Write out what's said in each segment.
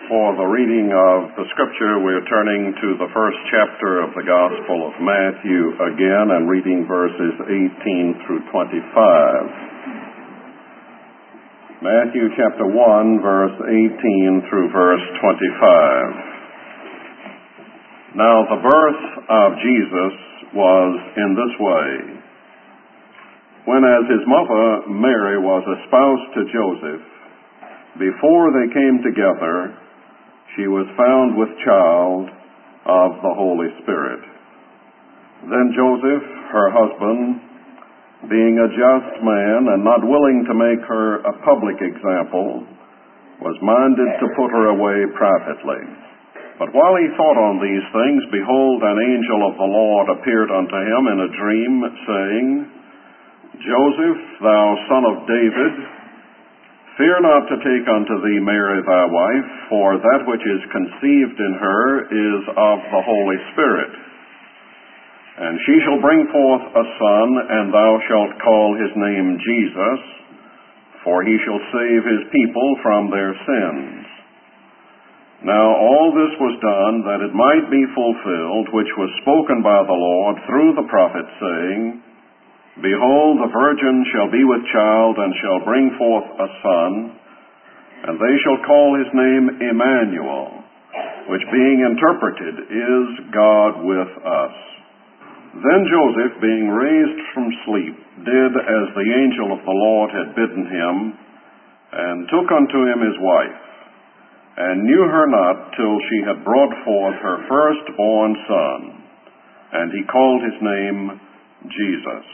For the reading of the Scripture, we're turning to the first chapter of the Gospel of Matthew again and reading verses 18 through 25. Matthew chapter 1, verse 18 through verse 25. Now the birth of Jesus was in this way. When as his mother Mary was espoused to Joseph, before they came together, she was found with child of the Holy Spirit. Then Joseph, her husband, being a just man and not willing to make her a public example, was minded to put her away privately. But while he thought on these things, behold, an angel of the Lord appeared unto him in a dream, saying, Joseph, thou son of David, fear not to take unto thee Mary thy wife, for that which is conceived in her is of the Holy Spirit. And she shall bring forth a son, and thou shalt call his name Jesus, for he shall save his people from their sins. Now all this was done that it might be fulfilled, which was spoken by the Lord through the prophet, saying, Behold, the virgin shall be with child, and shall bring forth a son, and they shall call his name Emmanuel, which being interpreted is God with us. Then Joseph, being raised from sleep, did as the angel of the Lord had bidden him, and took unto him his wife, and knew her not till she had brought forth her firstborn son, and he called his name Jesus.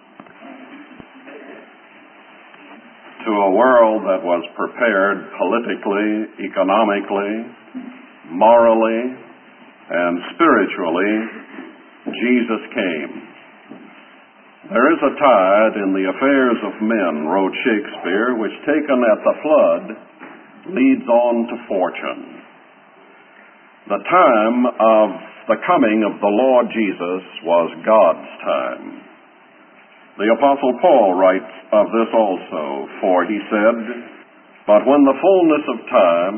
To a world that was prepared politically, economically, morally, and spiritually, Jesus came. There is a tide in the affairs of men, wrote Shakespeare, which taken at the flood leads on to fortune. The time of the coming of the Lord Jesus was God's time. The Apostle Paul writes of this also, for he said, But when the fullness of time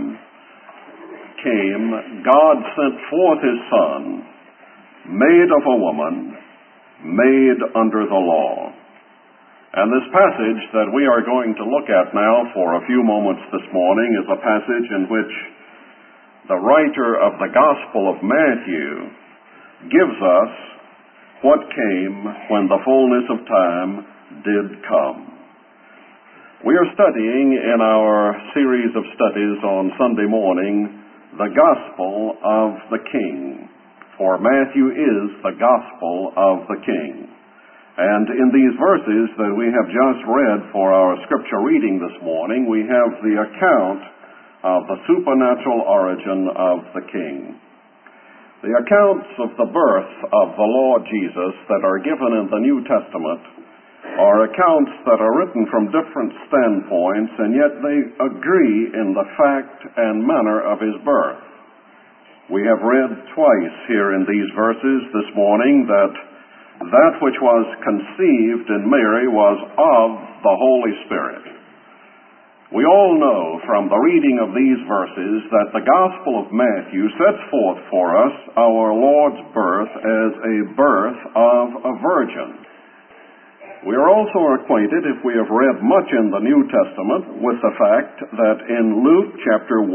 came, God sent forth his Son, made of a woman, made under the law. And this passage that we are going to look at now for a few moments this morning is a passage in which the writer of the Gospel of Matthew gives us what came when the fullness of time did come. We are studying in our series of studies on Sunday morning the Gospel of the King, for Matthew is the Gospel of the King. And in these verses that we have just read for our scripture reading this morning, we have the account of the supernatural origin of the King. The accounts of the birth of the Lord Jesus that are given in the New Testament are accounts that are written from different standpoints, and yet they agree in the fact and manner of his birth. We have read twice here in these verses this morning that which was conceived in Mary was of the Holy Spirit. We all know from the reading of these verses that the Gospel of Matthew sets forth for us our Lord's birth as a birth of a virgin. We are also acquainted, if we have read much in the New Testament, with the fact that in Luke chapter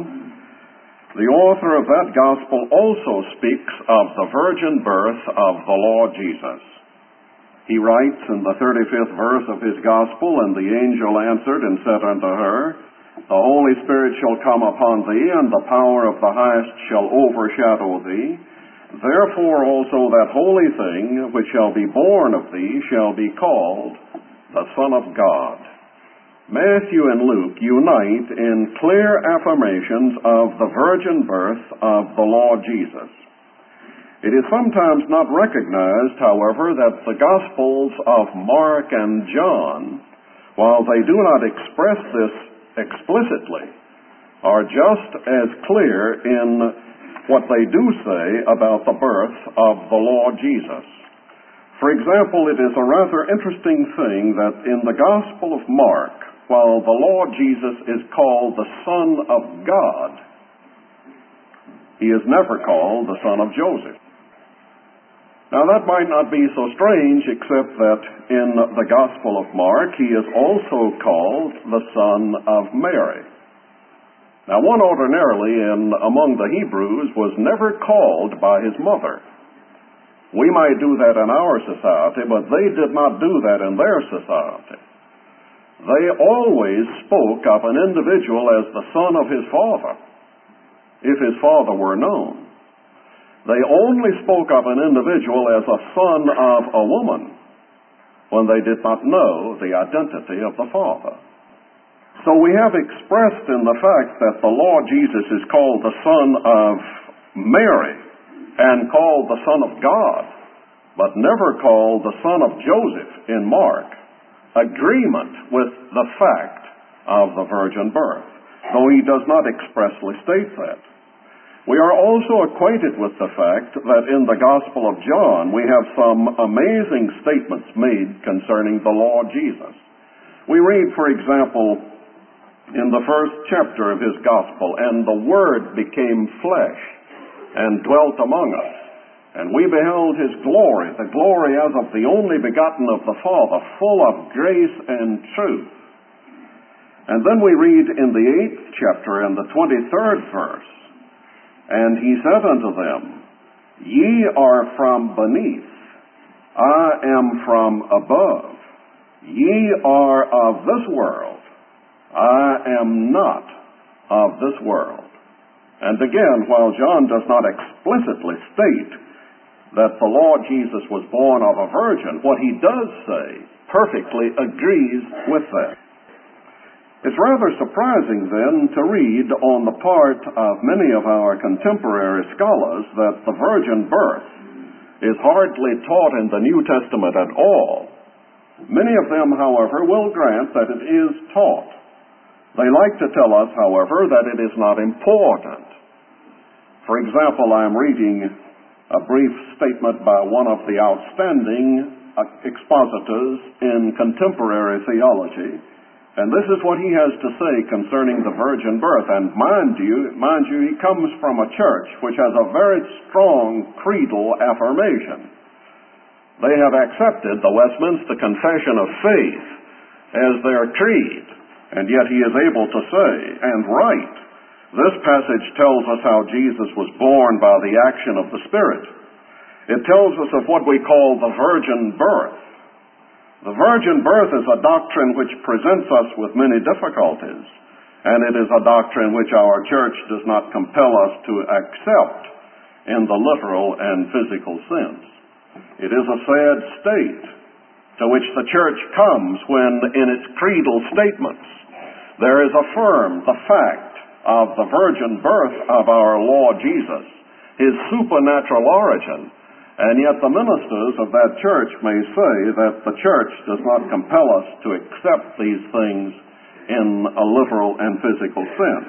1, the author of that Gospel also speaks of the virgin birth of the Lord Jesus. He writes in the 35th verse of his Gospel, And the angel answered and said unto her, The Holy Spirit shall come upon thee, and the power of the highest shall overshadow thee. Therefore also that holy thing which shall be born of thee shall be called the Son of God. Matthew and Luke unite in clear affirmations of the virgin birth of the Lord Jesus. It is sometimes not recognized, however, that the Gospels of Mark and John, while they do not express this explicitly, are just as clear in what they do say about the birth of the Lord Jesus. For example, it is a rather interesting thing that in the Gospel of Mark, while the Lord Jesus is called the Son of God, He is never called the son of Joseph. Now that might not be so strange, except that in the Gospel of Mark, he is also called the son of Mary. Now one ordinarily among the Hebrews was never called by his mother. We might do that in our society, but they did not do that in their society. They always spoke of an individual as the son of his father, if his father were known. They only spoke of an individual as a son of a woman when they did not know the identity of the father. So we have expressed in the fact that the Lord Jesus is called the son of Mary and called the Son of God, but never called the son of Joseph in Mark, agreement with the fact of the virgin birth, though he does not expressly state that. We are also acquainted with the fact that in the Gospel of John we have some amazing statements made concerning the Lord Jesus. We read, for example, in the first chapter of his Gospel, "And the Word became flesh and dwelt among us, and we beheld his glory, the glory as of the only begotten of the Father, full of grace and truth." And then we read in the 8th chapter and the 23rd verse, "And he said unto them, Ye are from beneath, I am from above. Ye are of this world, I am not of this world." And again, while John does not explicitly state that the Lord Jesus was born of a virgin, what he does say perfectly agrees with that. It's rather surprising, then, to read on the part of many of our contemporary scholars that the virgin birth is hardly taught in the New Testament at all. Many of them, however, will grant that it is taught. They like to tell us, however, that it is not important. For example, I am reading a brief statement by one of the outstanding expositors in contemporary theology, and this is what he has to say concerning the virgin birth. And mind you, he comes from a church which has a very strong creedal affirmation. They have accepted the Westminster Confession of Faith as their creed, and yet he is able to say and write, "This passage tells us how Jesus was born by the action of the Spirit. It tells us of what we call the virgin birth. The virgin birth is a doctrine which presents us with many difficulties, and it is a doctrine which our church does not compel us to accept in the literal and physical sense. It is a sad state to which the church comes when, in its creedal statements, there is affirmed the fact of the virgin birth of our Lord Jesus, his supernatural origin, and yet the ministers of that church may say that the church does not compel us to accept these things in a literal and physical sense."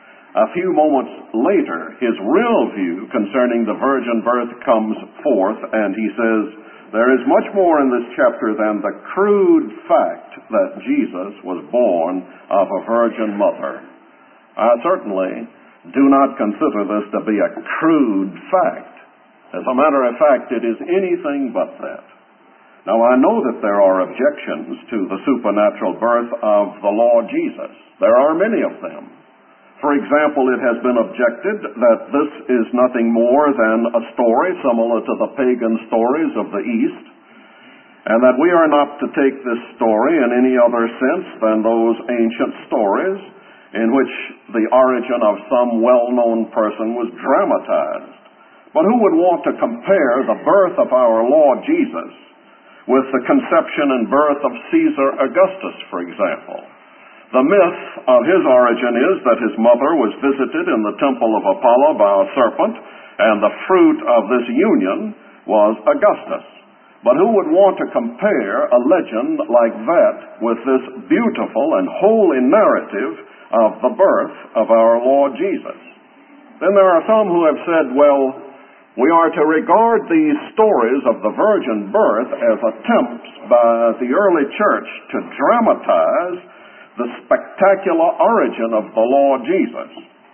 A few moments later, his real view concerning the virgin birth comes forth, and he says, "There is much more in this chapter than the crude fact that Jesus was born of a virgin mother." I certainly do not consider this to be a crude fact. As a matter of fact, it is anything but that. Now, I know that there are objections to the supernatural birth of the Lord Jesus. There are many of them. For example, it has been objected that this is nothing more than a story similar to the pagan stories of the East, and that we are not to take this story in any other sense than those ancient stories in which the origin of some well-known person was dramatized. But who would want to compare the birth of our Lord Jesus with the conception and birth of Caesar Augustus, for example? The myth of his origin is that his mother was visited in the temple of Apollo by a serpent, and the fruit of this union was Augustus. But who would want to compare a legend like that with this beautiful and holy narrative of the birth of our Lord Jesus? Then there are some who have said, well, we are to regard these stories of the virgin birth as attempts by the early church to dramatize the spectacular origin of the Lord Jesus.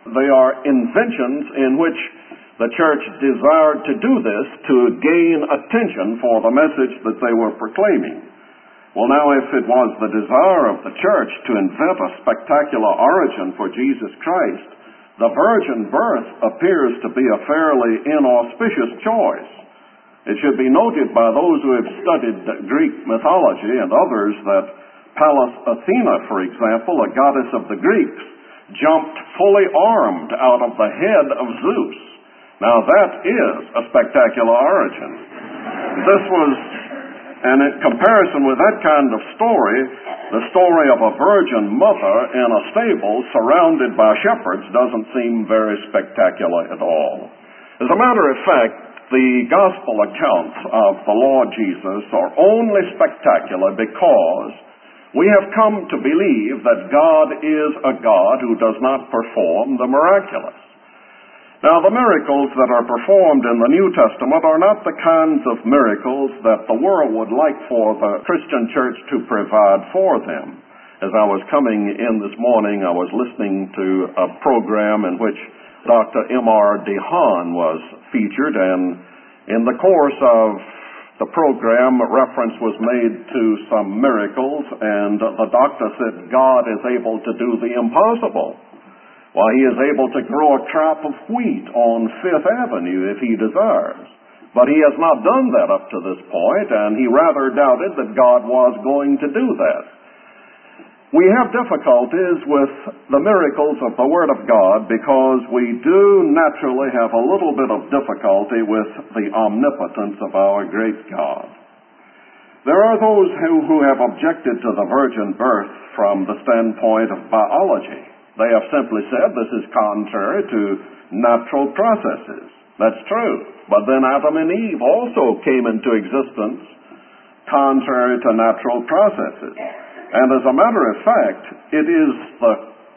they are inventions in which the church desired to do this to gain attention for the message that they were proclaiming. Well, now, if it was the desire of the church to invent a spectacular origin for Jesus Christ, the virgin birth appears to be a fairly inauspicious choice. It should be noted by those who have studied Greek mythology and others that Pallas Athena, for example, a goddess of the Greeks, jumped fully armed out of the head of Zeus. Now, that is a spectacular origin. This was, and in comparison with that kind of story, the story of a virgin mother in a stable surrounded by shepherds doesn't seem very spectacular at all. As a matter of fact, the gospel accounts of the Lord Jesus are only spectacular because we have come to believe that God is a God who does not perform the miraculous. Now, the miracles that are performed in the New Testament are not the kinds of miracles that the world would like for the Christian church to provide for them. As I was coming in this morning, I was listening to a program in which Dr. M.R. DeHaan was featured, and in the course of the program, reference was made to some miracles, and the doctor said God is able to do the impossible. Why, he is able to grow a crop of wheat on Fifth Avenue if he desires. But he has not done that up to this point, and he rather doubted that God was going to do that. We have difficulties with the miracles of the Word of God because we do naturally have a little bit of difficulty with the omnipotence of our great God. There are those who have objected to the virgin birth from the standpoint of biology. They have simply said this is contrary to natural processes. That's true. But then Adam and Eve also came into existence contrary to natural processes. And as a matter of fact, it is the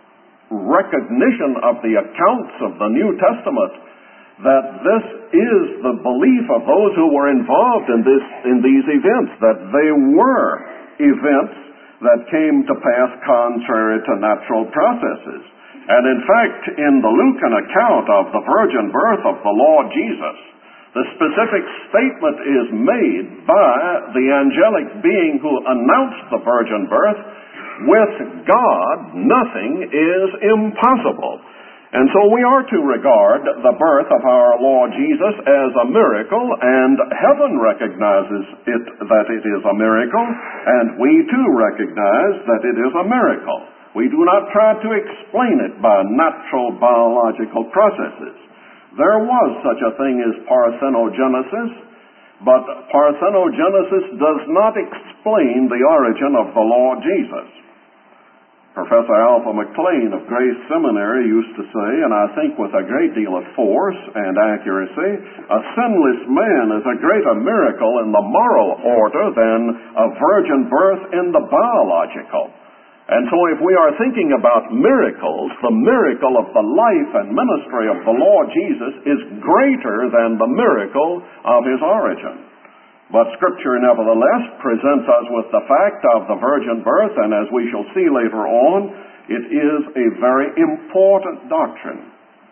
recognition of the accounts of the New Testament that this is the belief of those who were involved in these events, that they were events that came to pass contrary to natural processes. And in fact, in the Lucan account of the virgin birth of the Lord Jesus, the specific statement is made by the angelic being who announced the virgin birth, with God nothing is impossible. And so we are to regard the birth of our Lord Jesus as a miracle, and heaven recognizes that it is a miracle, and we too recognize that it is a miracle. We do not try to explain it by natural biological processes. There was such a thing as parthenogenesis, but parthenogenesis does not explain the origin of the Lord Jesus. Professor Alpha McLean of Grace Seminary used to say, and I think with a great deal of force and accuracy, a sinless man is a greater miracle in the moral order than a virgin birth in the biological. And so if we are thinking about miracles, the miracle of the life and ministry of the Lord Jesus is greater than the miracle of his origin. But Scripture, nevertheless, presents us with the fact of the virgin birth, and as we shall see later on, it is a very important doctrine.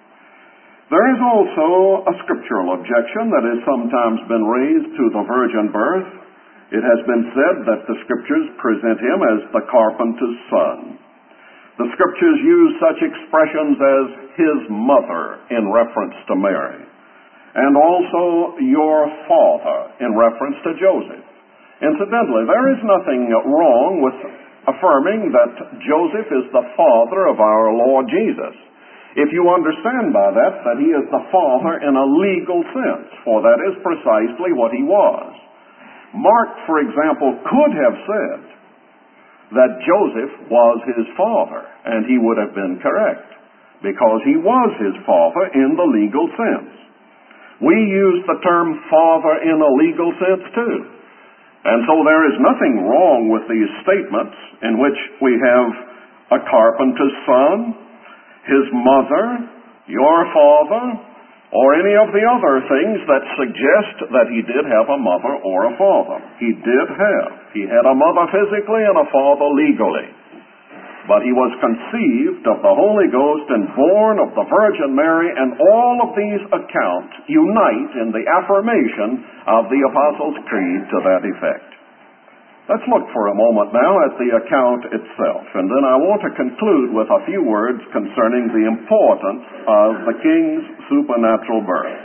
There is also a scriptural objection that has sometimes been raised to the virgin birth. It has been said that the Scriptures present him as the carpenter's son. The Scriptures use such expressions as his mother in reference to Mary, and also your father in reference to Joseph. Incidentally, there is nothing wrong with affirming that Joseph is the father of our Lord Jesus, if you understand by that he is the father in a legal sense, for that is precisely what he was. Mark, for example, could have said that Joseph was his father, and he would have been correct, because he was his father in the legal sense. We use the term father in a legal sense too. And so there is nothing wrong with these statements in which we have a carpenter's son, his mother, your father, or any of the other things that suggest that he did have a mother or a father. He did have. He had a mother physically and a father legally. but he was conceived of the Holy Ghost and born of the Virgin Mary, and all of these accounts unite in the affirmation of the Apostles' Creed to that effect. Let's look for a moment now at the account itself, and then I want to conclude with a few words concerning the importance of the king's supernatural birth.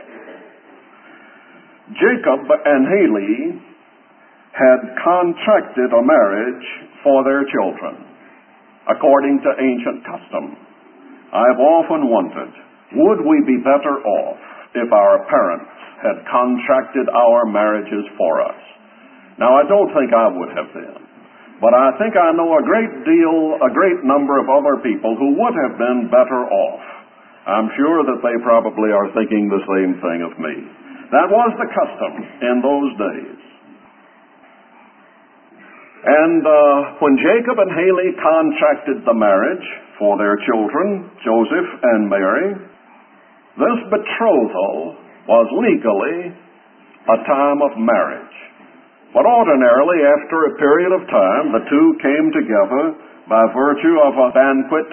Jacob and Haley had contracted a marriage for their children, according to ancient custom. I've often wondered, would we be better off if our parents had contracted our marriages for us? Now, I don't think I would have been, but I think I know a great number of other people who would have been better off. I'm sure that they probably are thinking the same thing of me. That was the custom in those days. And when Jacob and Haley contracted the marriage for their children, Joseph and Mary, this betrothal was legally a time of marriage. But ordinarily, after a period of time, the two came together by virtue of a banquet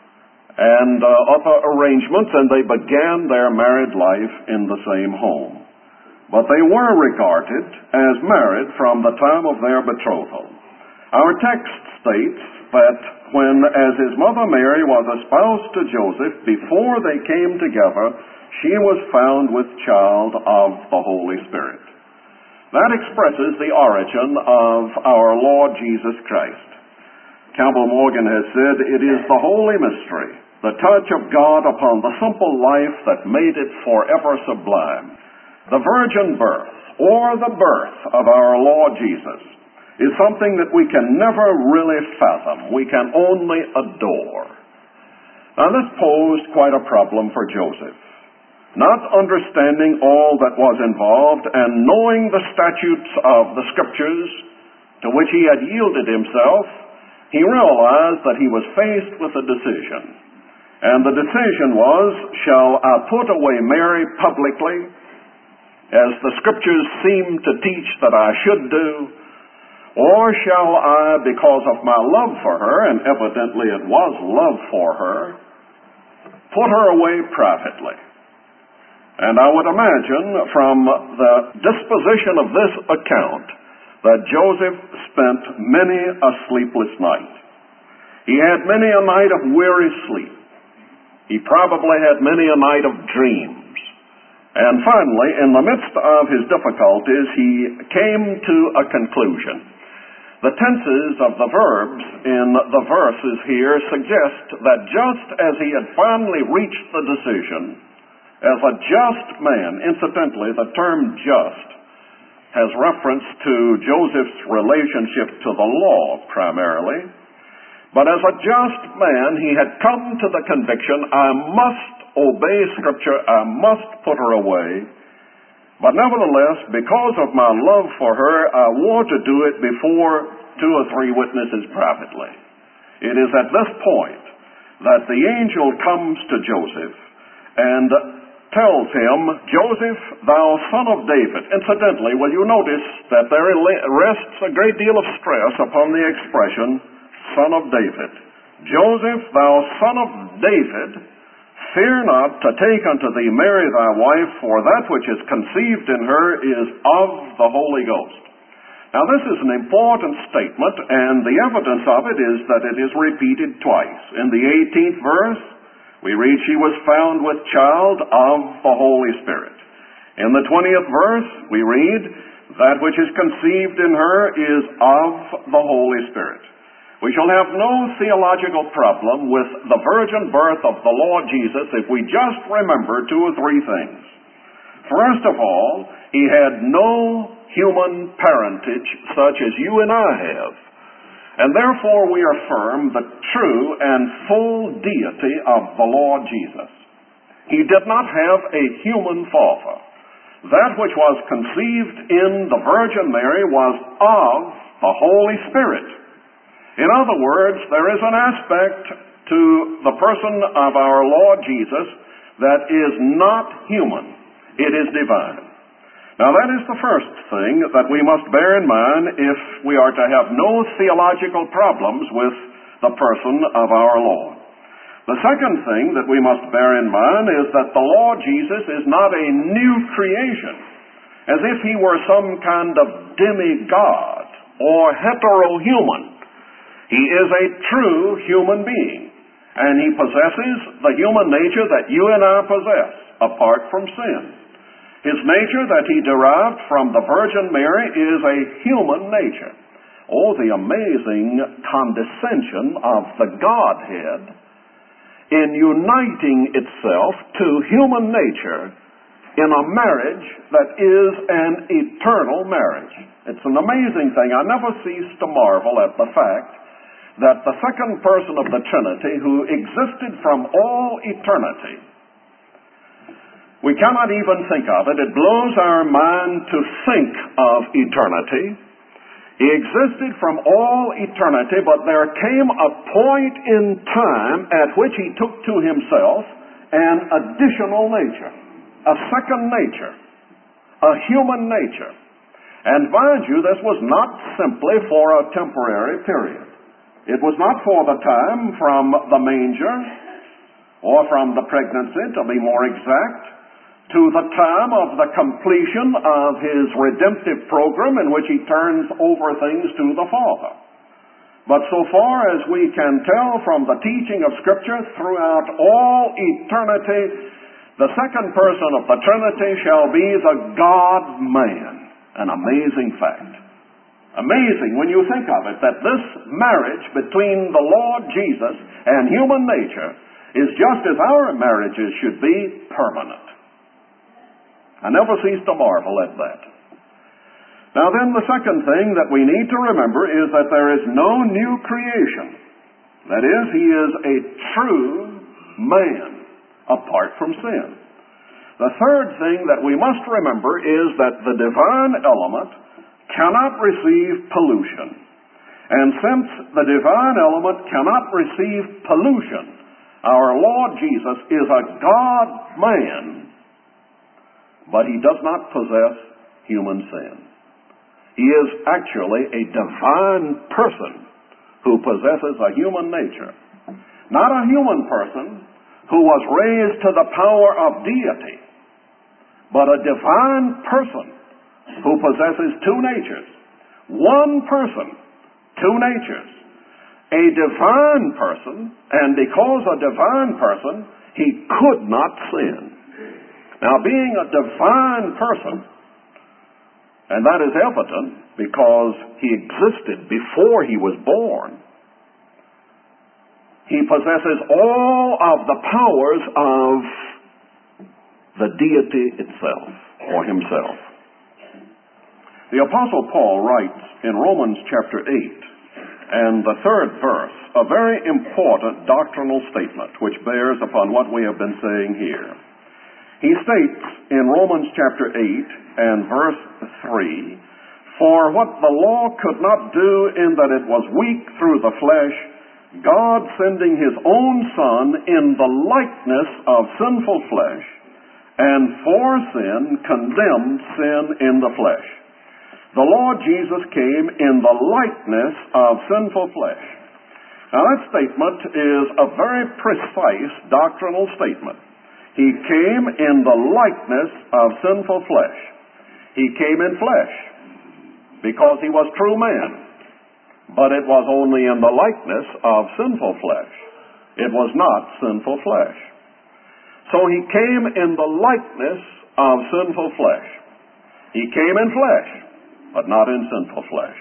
and other arrangements, and they began their married life in the same home. But they were regarded as married from the time of their betrothal. Our text states that when, as his mother Mary was espoused to Joseph, before they came together, she was found with child of the Holy Spirit. That expresses the origin of our Lord Jesus Christ. Campbell Morgan has said, "It is the holy mystery, the touch of God upon the simple life that made it forever sublime. The virgin birth, or the birth of our Lord Jesus, is something that we can never really fathom. We can only adore." Now, this posed quite a problem for Joseph. Not understanding all that was involved and knowing the statutes of the Scriptures to which he had yielded himself, he realized that he was faced with a decision. And the decision was, shall I put away Mary publicly, as the Scriptures seem to teach that I should do, or shall I, because of my love for her, and evidently it was love for her, put her away privately? And I would imagine from the disposition of this account that Joseph spent many a sleepless night. He had many a night of weary sleep. He probably had many a night of dreams. And finally, in the midst of his difficulties, he came to a conclusion. The tenses of the verbs in the verses here suggest that just as he had finally reached the decision, as a just man, incidentally, the term just has reference to Joseph's relationship to the law primarily. But as a just man, he had come to the conviction, I must obey Scripture, I must put her away. But nevertheless, because of my love for her, I want to do it before 2 or 3 witnesses privately. It is at this point that the angel comes to Joseph and tells him, Joseph, thou son of David. Incidentally, will you notice that there rests a great deal of stress upon the expression, son of David. Joseph, thou son of David, fear not to take unto thee Mary thy wife, for that which is conceived in her is of the Holy Ghost. Now, this is an important statement, and the evidence of it is that it is repeated twice. In the 18th verse, we read, she was found with child of the Holy Spirit. In the 20th verse, we read, that which is conceived in her is of the Holy Spirit. We shall have no theological problem with the virgin birth of the Lord Jesus if we just remember 2 or 3 things. First of all, he had no human parentage such as you and I have. And therefore we affirm the true and full deity of the Lord Jesus. He did not have a human father. That which was conceived in the Virgin Mary was of the Holy Spirit. In other words, there is an aspect to the person of our Lord Jesus that is not human. It is divine. Now, that is the first thing that we must bear in mind if we are to have no theological problems with the person of our Lord. The second thing that we must bear in mind is that the Lord Jesus is not a new creation, as if he were some kind of demigod or heterohuman. He is a true human being, and he possesses the human nature that you and I possess, apart from sin. His nature that he derived from the Virgin Mary is a human nature. Oh, the amazing condescension of the Godhead in uniting itself to human nature in a marriage that is an eternal marriage. It's an amazing thing. I never cease to marvel at the fact that the second person of the Trinity, who existed from all eternity, we cannot even think of it. It blows our mind to think of eternity. He existed from all eternity, but there came a point in time at which he took to himself an additional nature, a second nature, a human nature. And mind you, this was not simply for a temporary period. It was not for the time from the manger, or from the pregnancy, to be more exact, to the time of the completion of his redemptive program in which he turns over things to the Father. But so far as we can tell from the teaching of Scripture, throughout all eternity, the second person of the Trinity shall be the God-man. An amazing fact. Amazing when you think of it, that this marriage between the Lord Jesus and human nature is just as our marriages should be, permanent. I never cease to marvel at that. Now then, the second thing that we need to remember is that there is no new creation. That is, he is a true man apart from sin. The third thing that we must remember is that the divine element cannot receive pollution. And since the divine element cannot receive pollution, our Lord Jesus is a God-man, but he does not possess human sin. He is actually a divine person who possesses a human nature. Not a human person who was raised to the power of deity, but a divine person who possesses two natures. One person, two natures. A divine person, and because a divine person, he could not sin. Now, being a divine person, and that is evident because he existed before he was born, he possesses all of the powers of the deity itself, or himself. The Apostle Paul writes in Romans chapter 8 and the 3rd verse a very important doctrinal statement which bears upon what we have been saying here. He states in Romans chapter 8 and verse 3, "For what the law could not do in that it was weak through the flesh, God sending his own Son in the likeness of sinful flesh, and for sin condemned sin in the flesh." The Lord Jesus came in the likeness of sinful flesh. Now that statement is a very precise doctrinal statement. He came in the likeness of sinful flesh. He came in flesh because he was true man. But it was only in the likeness of sinful flesh. It was not sinful flesh. So he came in the likeness of sinful flesh. He came in flesh, but not in sinful flesh.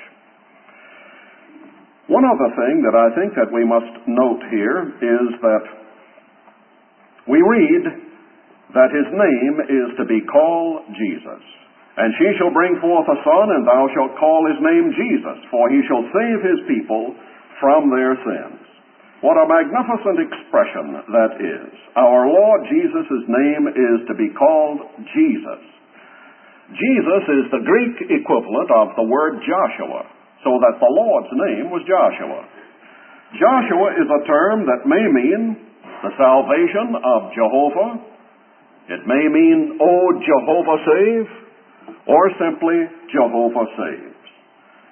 One other thing that I think that we must note here is that we read that his name is to be called Jesus. "And she shall bring forth a son, and thou shalt call his name Jesus, for he shall save his people from their sins." What a magnificent expression that is. Our Lord Jesus' name is to be called Jesus. Jesus is the Greek equivalent of the word Joshua, so that the Lord's name was Joshua. Joshua is a term that may mean the salvation of Jehovah. It may mean, "Oh, Jehovah save," or simply, "Jehovah saves."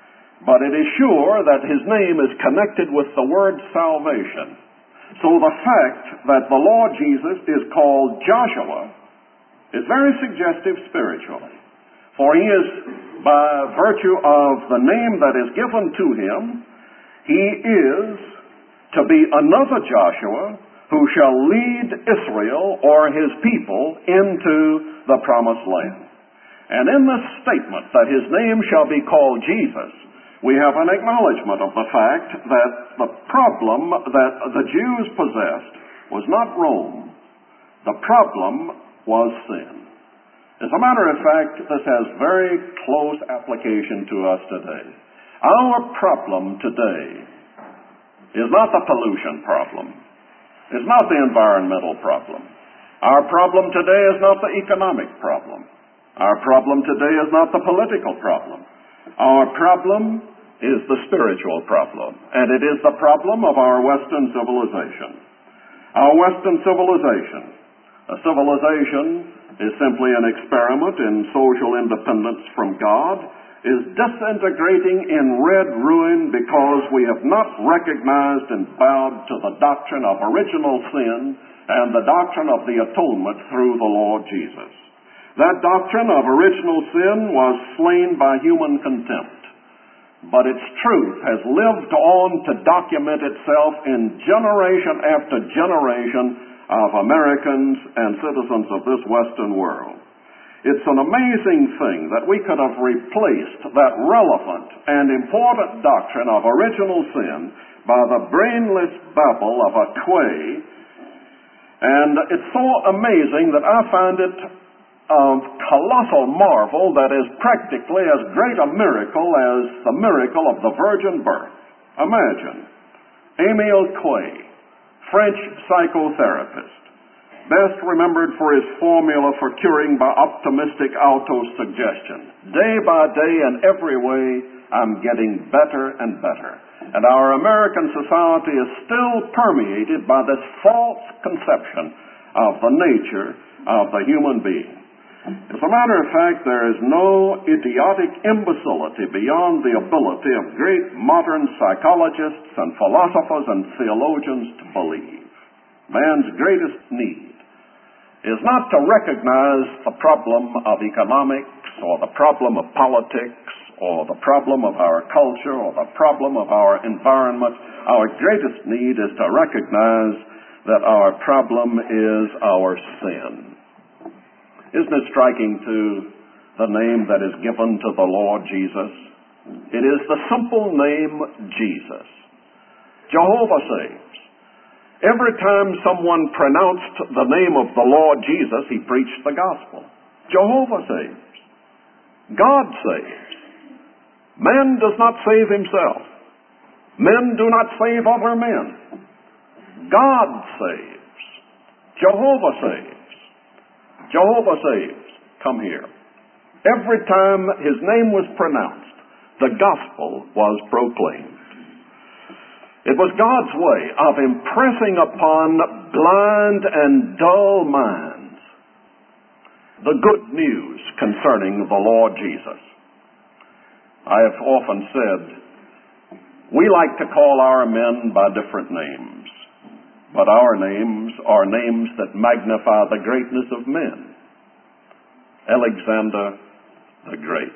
but it is sure that his name is connected with the word salvation. So the fact that the Lord Jesus is called Joshua is very suggestive spiritually. For he is, by virtue of the name that is given to him, he is to be another Joshua who shall lead Israel or his people into the promised land. And in this statement that his name shall be called Jesus, we have an acknowledgement of the fact that the problem that the Jews possessed was not Rome. The problem was sin. As a matter of fact, this has very close application to us today. Our problem today is not the pollution problem. It's not the environmental problem. Our problem today is not the economic problem. Our problem today is not the political problem. Our problem is the spiritual problem, and it is the problem of our Western civilization. Our Western civilization, a civilization is simply an experiment in social independence from God, is disintegrating in red ruin because we have not recognized and bowed to the doctrine of original sin and the doctrine of the atonement through the Lord Jesus. That doctrine of original sin was slain by human contempt, but its truth has lived on to document itself in generation after generation of Americans and citizens of this Western world. It's an amazing thing that we could have replaced that relevant and important doctrine of original sin by the brainless babble of a quay. And it's so amazing that I find it a colossal marvel that is practically as great a miracle as the miracle of the virgin birth. Imagine, Emile Quay, French psychotherapist, best remembered for his formula for curing by optimistic auto-suggestion. Day by day and every way, I'm getting better and better. And our American society is still permeated by this false conception of the nature of the human being. As a matter of fact, there is no idiotic imbecility beyond the ability of great modern psychologists and philosophers and theologians to believe. Man's greatest need is not to recognize the problem of economics or the problem of politics or the problem of our culture or the problem of our environment. Our greatest need is to recognize that our problem is our sin. Isn't it striking to the name that is given to the Lord Jesus? It is the simple name Jesus. Jehovah saves. Every time someone pronounced the name of the Lord Jesus, he preached the gospel. Jehovah saves. God saves. Man does not save himself. Men do not save other men. God saves. Jehovah saves. Jehovah saves. Come here. Every time his name was pronounced, the gospel was proclaimed. It was God's way of impressing upon blind and dull minds the good news concerning the Lord Jesus. I have often said, we like to call our men by different names, but our names are names that magnify the greatness of men. Alexander the Great,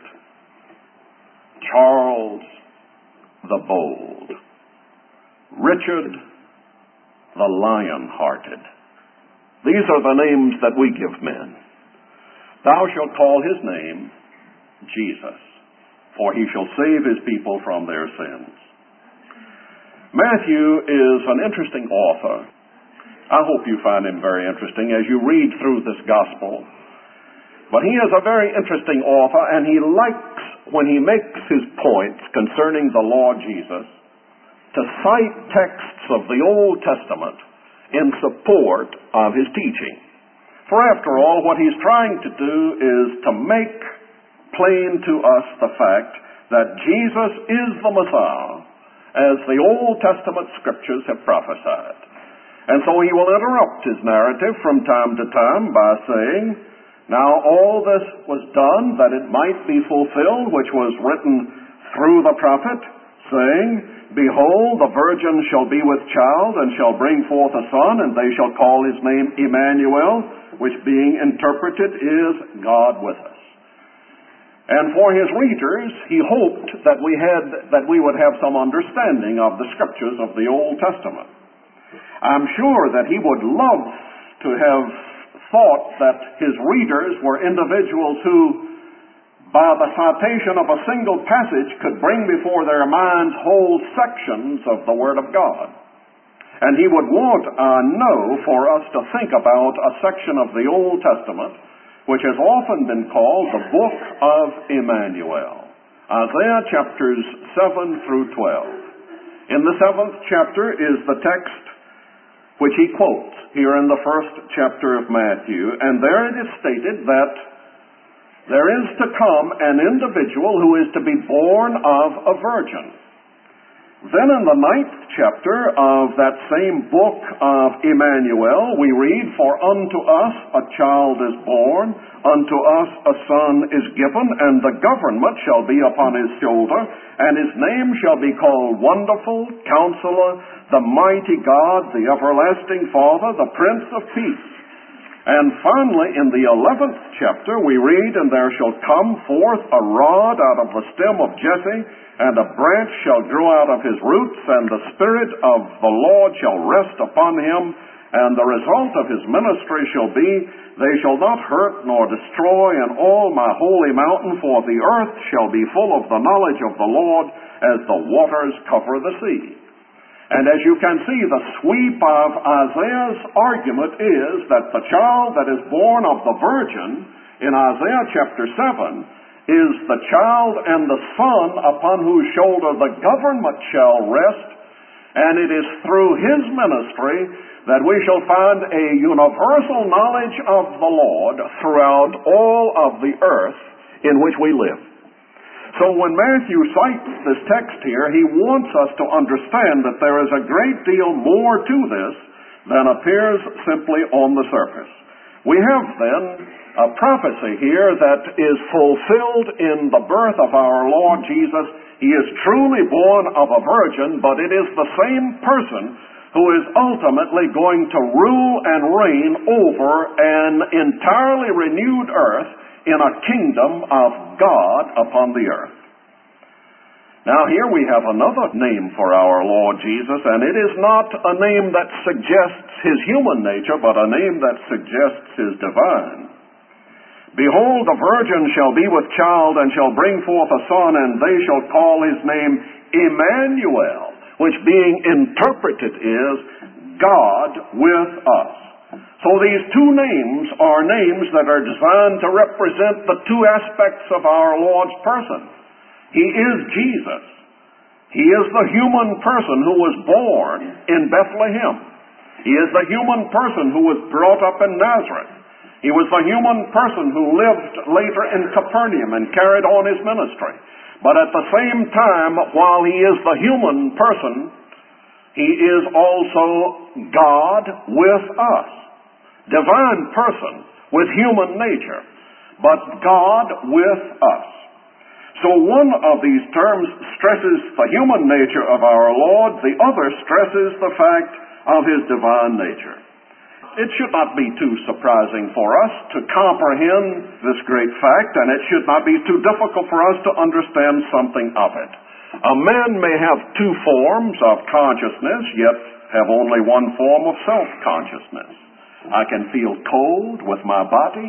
Charles the Bold, Richard the Lion-Hearted. These are the names that we give men. Thou shalt call his name Jesus, for he shall save his people from their sins. Matthew is an interesting author. I hope you find him very interesting as you read through this gospel. But he is a very interesting author, and he likes, when he makes his points concerning the Lord Jesus, to cite texts of the Old Testament in support of his teaching. For after all, what he's trying to do is to make plain to us the fact that Jesus is the Messiah, as the Old Testament scriptures have prophesied. And so he will interrupt his narrative from time to time by saying, now all this was done that it might be fulfilled, which was written through the prophet, saying, Behold, the virgin shall be with child, and shall bring forth a son, and they shall call his name Emmanuel, which being interpreted is God with us. And for his readers, he hoped that we would have some understanding of the scriptures of the Old Testament. I'm sure that he would love to have thought that his readers were individuals who, by the citation of a single passage, could bring before their minds whole sections of the Word of God. And he would want, I know, for us to think about a section of the Old Testament which has often been called the Book of Emmanuel. Isaiah chapters 7 through 12. In the 7th chapter is the text which he quotes here in the 1st chapter of Matthew, and there it is stated that there is to come an individual who is to be born of a virgin. Then in the 9th chapter of that same book of Emmanuel, we read, For unto us a child is born, unto us a son is given, and the government shall be upon his shoulder, and his name shall be called Wonderful, Counselor, the Mighty God, the Everlasting Father, the Prince of Peace. And finally, in the 11th chapter, we read, And there shall come forth a rod out of the stem of Jesse, and a branch shall grow out of his roots, and the Spirit of the Lord shall rest upon him, and the result of his ministry shall be, They shall not hurt nor destroy in all my holy mountain, for the earth shall be full of the knowledge of the Lord, as the waters cover the sea. And as you can see, the sweep of Isaiah's argument is that the child that is born of the virgin in Isaiah chapter 7 is the child and the son upon whose shoulder the government shall rest, and it is through his ministry that we shall find a universal knowledge of the Lord throughout all of the earth in which we live. So when Matthew cites this text here, he wants us to understand that there is a great deal more to this than appears simply on the surface. We have then a prophecy here that is fulfilled in the birth of our Lord Jesus. He is truly born of a virgin, but it is the same person who is ultimately going to rule and reign over an entirely renewed earth in a kingdom of God upon the earth. Now here we have another name for our Lord Jesus, and it is not a name that suggests his human nature, but a name that suggests his divine. Behold, the virgin shall be with child, and shall bring forth a son, and they shall call his name Emmanuel, which being interpreted is God with us. So these two names are names that are designed to represent the two aspects of our Lord's person. He is Jesus. He is the human person who was born in Bethlehem. He is the human person who was brought up in Nazareth. He was the human person who lived later in Capernaum and carried on his ministry. But at the same time, while he is the human person, he is also God with us. Divine person with human nature, but God with us. So one of these terms stresses the human nature of our Lord, the other stresses the fact of his divine nature. It should not be too surprising for us to comprehend this great fact, and it should not be too difficult for us to understand something of it. A man may have two forms of consciousness, yet have only one form of self-consciousness. I can feel cold with my body,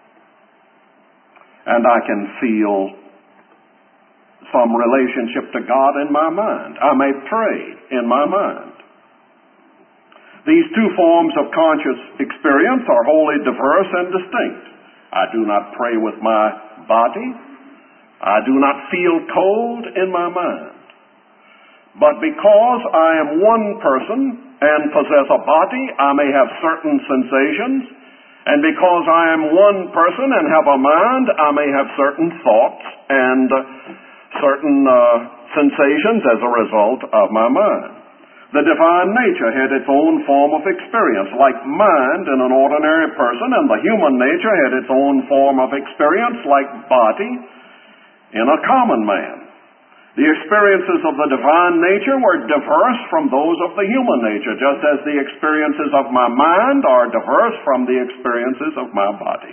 and I can feel some relationship to God in my mind. I may pray in my mind. These two forms of conscious experience are wholly diverse and distinct. I do not pray with my body. I do not feel cold in my mind. But because I am one person and possess a body, I may have certain sensations. And because I am one person and have a mind, I may have certain thoughts and certain sensations as a result of my mind. The divine nature had its own form of experience, like mind in an ordinary person, and the human nature had its own form of experience, like body in a common man. The experiences of the divine nature were diverse from those of the human nature, just as the experiences of my mind are diverse from the experiences of my body.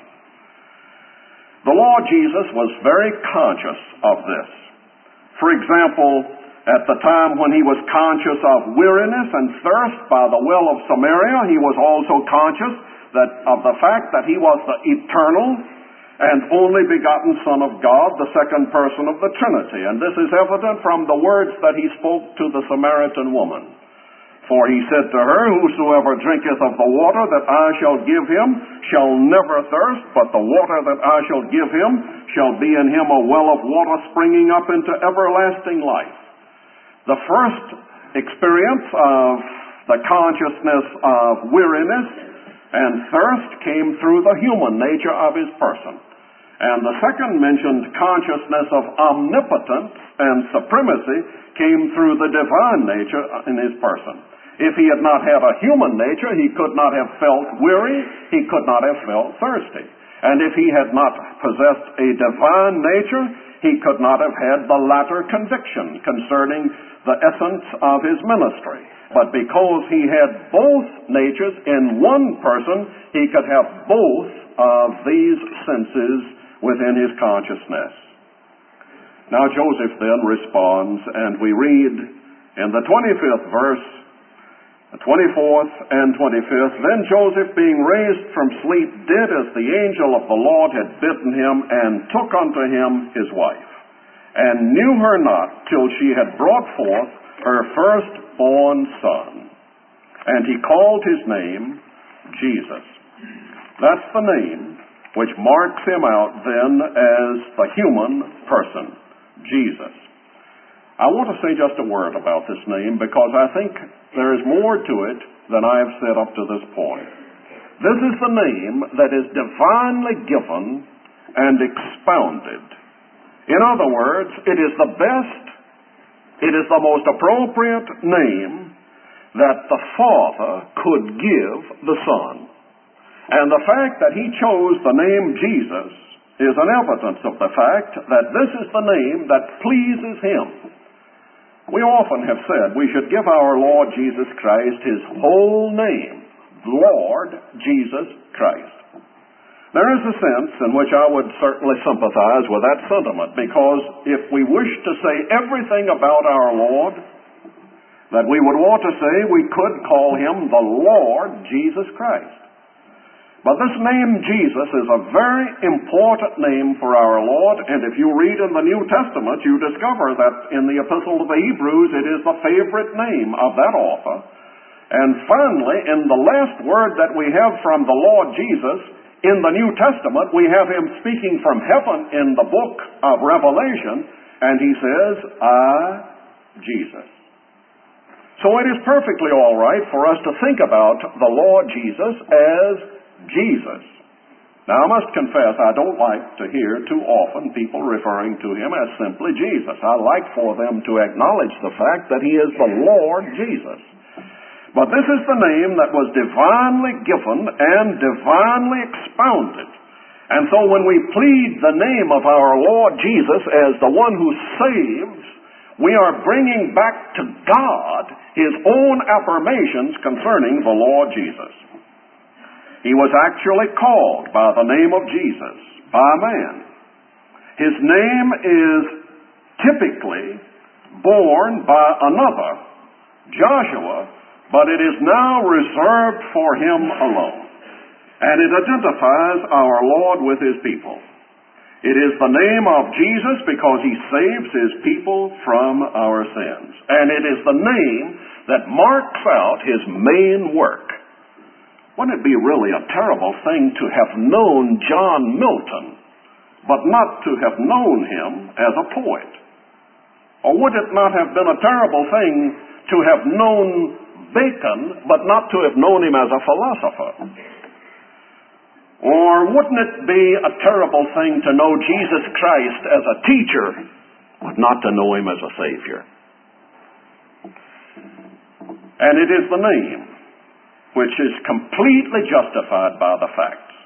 The Lord Jesus was very conscious of this. For example, at the time when he was conscious of weariness and thirst by the well of Samaria, he was also conscious of the fact that he was the eternal and only begotten Son of God, the second person of the Trinity. And this is evident from the words that he spoke to the Samaritan woman. For he said to her, "Whosoever drinketh of the water that I shall give him shall never thirst, but the water that I shall give him shall be in him a well of water springing up into everlasting life." The first experience of the consciousness of weariness and thirst came through the human nature of his person. And the second mentioned consciousness of omnipotence and supremacy came through the divine nature in his person. If he had not had a human nature, he could not have felt weary, he could not have felt thirsty. And if he had not possessed a divine nature, he could not have had the latter conviction concerning the essence of his ministry. But because he had both natures in one person, he could have both of these senses within his consciousness. Now Joseph then responds, and we read in the 25th verse, the 24th and 25th, "Then Joseph, being raised from sleep, did as the angel of the Lord had bidden him, and took unto him his wife, and knew her not till she had brought forth her firstborn son. And he called his name Jesus." That's the name which marks him out then as the human person, Jesus. I want to say just a word about this name because I think there is more to it than I have said up to this point. This is the name that is divinely given and expounded. In other words, it is the best, it is the most appropriate name that the Father could give the Son. And the fact that he chose the name Jesus is an evidence of the fact that this is the name that pleases him. We often have said we should give our Lord Jesus Christ his whole name, Lord Jesus Christ. There is a sense in which I would certainly sympathize with that sentiment, because if we wish to say everything about our Lord that we would want to say, we could call him the Lord Jesus Christ. But this name Jesus is a very important name for our Lord, and if you read in the New Testament, you discover that in the Epistle to the Hebrews, it is the favorite name of that author. And finally, in the last word that we have from the Lord Jesus in the New Testament, we have him speaking from heaven in the book of Revelation, and he says, "I, Jesus." So it is perfectly all right for us to think about the Lord Jesus as Jesus. Now, I must confess, I don't like to hear too often people referring to him as simply Jesus. I like for them to acknowledge the fact that he is the Lord Jesus. But this is the name that was divinely given and divinely expounded. And so when we plead the name of our Lord Jesus as the one who saves, we are bringing back to God his own affirmations concerning the Lord Jesus. He was actually called by the name of Jesus by man. His name is typically borne by another, Joshua, but it is now reserved for him alone. And it identifies our Lord with his people. It is the name of Jesus because he saves his people from our sins. And it is the name that marks out his main work. Wouldn't it be really a terrible thing to have known John Milton, but not to have known him as a poet? Or would it not have been a terrible thing to have known Bacon, but not to have known him as a philosopher? Or wouldn't it be a terrible thing to know Jesus Christ as a teacher, but not to know him as a Savior? And it is the name which is completely justified by the facts.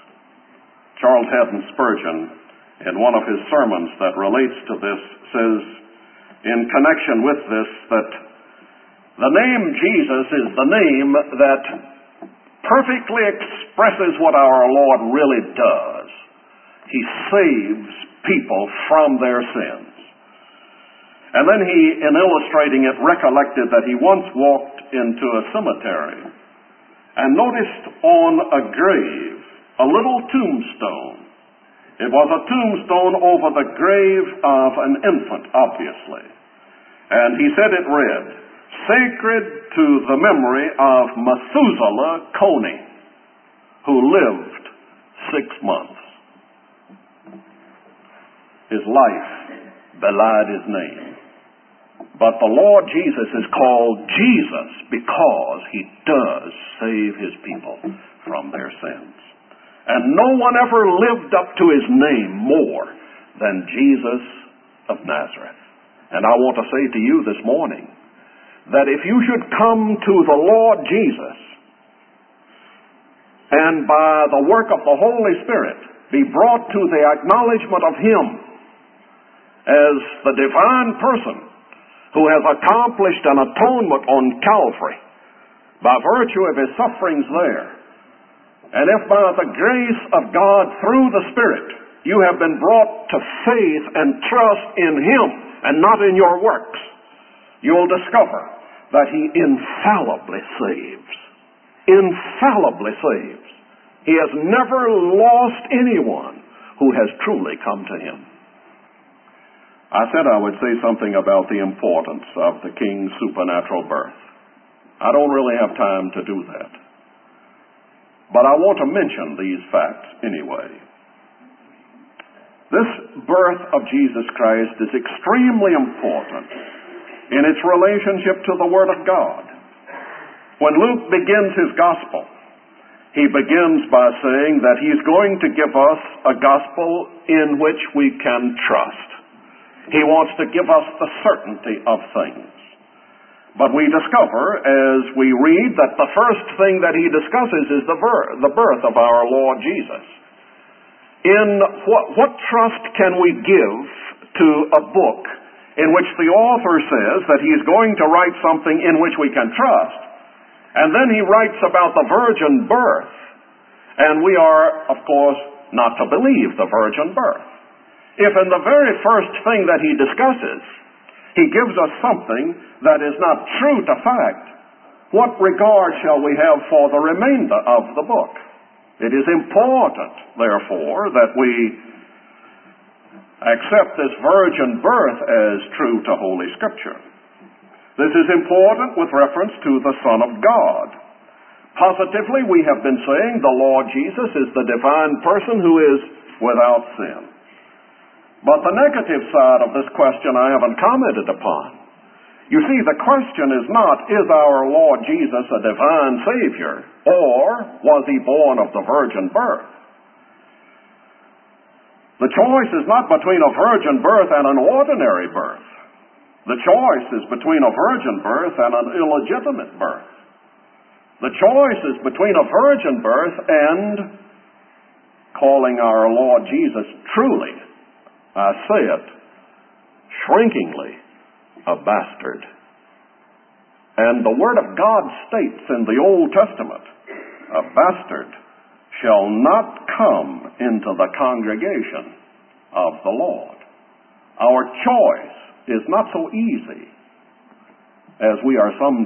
Charles Haddon Spurgeon, in one of his sermons that relates to this, says, in connection with this that the name Jesus is the name that perfectly expresses what our Lord really does. He saves people from their sins. And then he, in illustrating it, recollected that he once walked into a cemetery and noticed on a grave a little tombstone. It was a tombstone over the grave of an infant, obviously. And he said it read, "Sacred to the memory of Methuselah Coney, who lived 6 months." His life belied his name. But the Lord Jesus is called Jesus because he does save his people from their sins. And no one ever lived up to his name more than Jesus of Nazareth. And I want to say to you this morning that if you should come to the Lord Jesus and by the work of the Holy Spirit be brought to the acknowledgement of him as the divine person who has accomplished an atonement on Calvary by virtue of his sufferings there, and if by the grace of God through the Spirit you have been brought to faith and trust in him and not in your works, you'll discover that he infallibly saves. Infallibly saves. He has never lost anyone who has truly come to him. I said I would say something about the importance of the King's supernatural birth. I don't really have time to do that. But I want to mention these facts anyway. This birth of Jesus Christ is extremely important in its relationship to the Word of God. When Luke begins his gospel, he begins by saying that he's going to give us a gospel in which we can trust. He wants to give us the certainty of things. But we discover as we read that the first thing that he discusses is the birth of our Lord Jesus. In what trust can we give to a book in which the author says that he's going to write something in which we can trust, and then he writes about the virgin birth, and we are, of course, not to believe the virgin birth? If in the very first thing that he discusses, he gives us something that is not true to fact, what regard shall we have for the remainder of the book? It is important, therefore, that we accept this virgin birth as true to Holy Scripture. This is important with reference to the Son of God. Positively, we have been saying the Lord Jesus is the divine person who is without sin. But the negative side of this question I haven't commented upon. You see, the question is not, is our Lord Jesus a divine Savior, or was he born of the virgin birth? The choice is not between a virgin birth and an ordinary birth. The choice is between a virgin birth and an illegitimate birth. The choice is between a virgin birth and calling our Lord Jesus truly, I say it shrinkingly, a bastard. And the Word of God states in the Old Testament, a bastard shall not come into the congregation of the Lord. Our choice is not so easy as we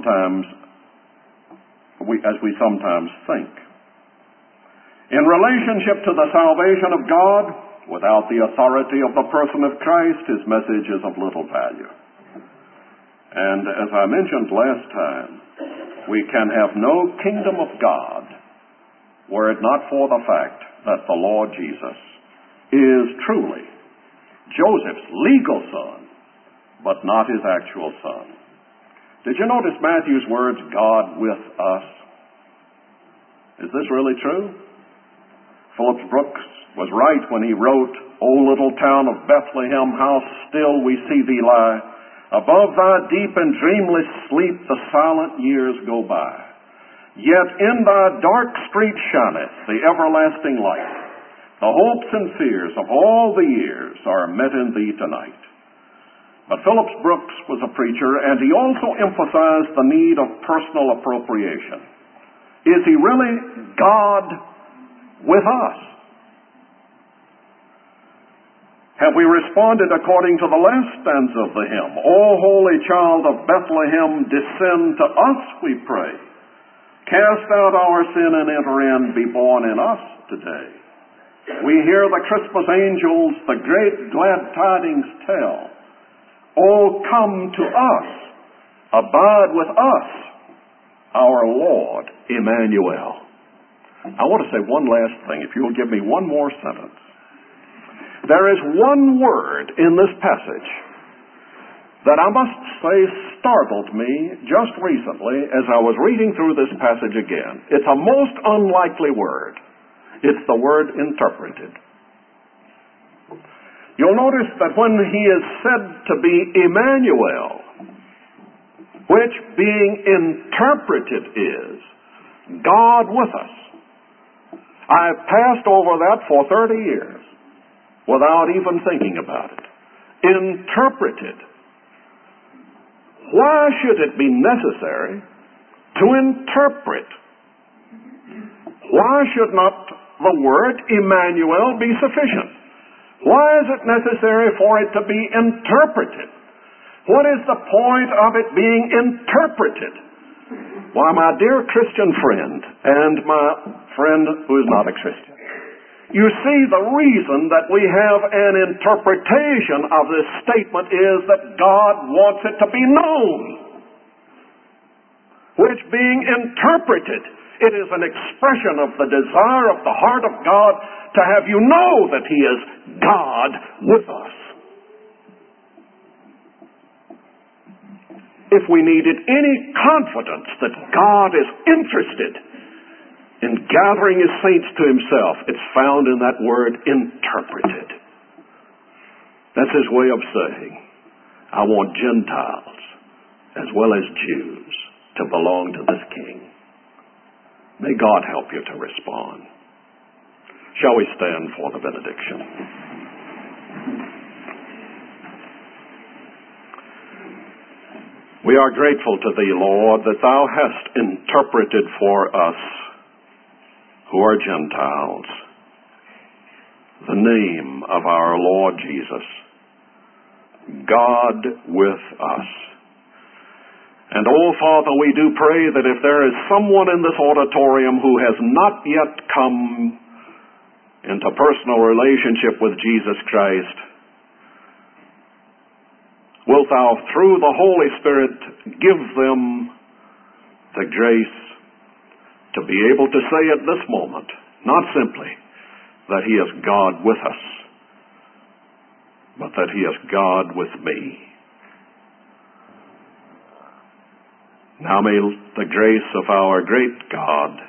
sometimes think. In relationship to the salvation of God, without the authority of the person of Christ, his message is of little value. And as I mentioned last time, we can have no kingdom of God were it not for the fact that the Lord Jesus is truly Joseph's legal son, but not his actual son. Did you notice Matthew's words, God with us? Is this really true? Phillips Brooks was right when he wrote, O little town of Bethlehem, how still we see thee lie. Above thy deep and dreamless sleep the silent years go by. Yet in thy dark street shineth the everlasting light. The hopes and fears of all the years are met in thee tonight. But Phillips Brooks was a preacher, and he also emphasized the need of personal appropriation. Is he really God with us? Have we responded according to the last stanza of the hymn? O Holy Child of Bethlehem, descend to us, we pray. Cast out our sin and enter in, be born in us today. We hear the Christmas angels the great glad tidings tell. Oh, come to us, abide with us, our Lord Emmanuel. I want to say one last thing, if you'll give me one more sentence. There is one word in this passage that I must say startled me just recently as I was reading through this passage again. It's a most unlikely word. It's the word interpreted. You'll notice that when he is said to be Emmanuel, which being interpreted is God with us. I've passed over that for 30 years without even thinking about it. Interpreted. Why should it be necessary to interpret? Why should not the word Emmanuel be sufficient? Why is it necessary for it to be interpreted? What is the point of it being interpreted? Why, my dear Christian friend, and my friend who is not a Christian, you see, the reason that we have an interpretation of this statement is that God wants it to be known. Which being interpreted, it is an expression of the desire of the heart of God to have you know that He is God with us. If we needed any confidence that God is interested in gathering His saints to Himself, it's found in that word, interpreted. That's His way of saying, I want Gentiles as well as Jews to belong to this King. May God help you to respond. Shall we stand for the benediction? We are grateful to Thee, Lord, that Thou hast interpreted for us who are Gentiles the name of our Lord Jesus, God with us. And oh, Father, we do pray that if there is someone in this auditorium who has not yet come into personal relationship with Jesus Christ, wilt Thou, through the Holy Spirit, give them the grace to be able to say at this moment, not simply that He is God with us, but that He is God with me. Now may the grace of our great God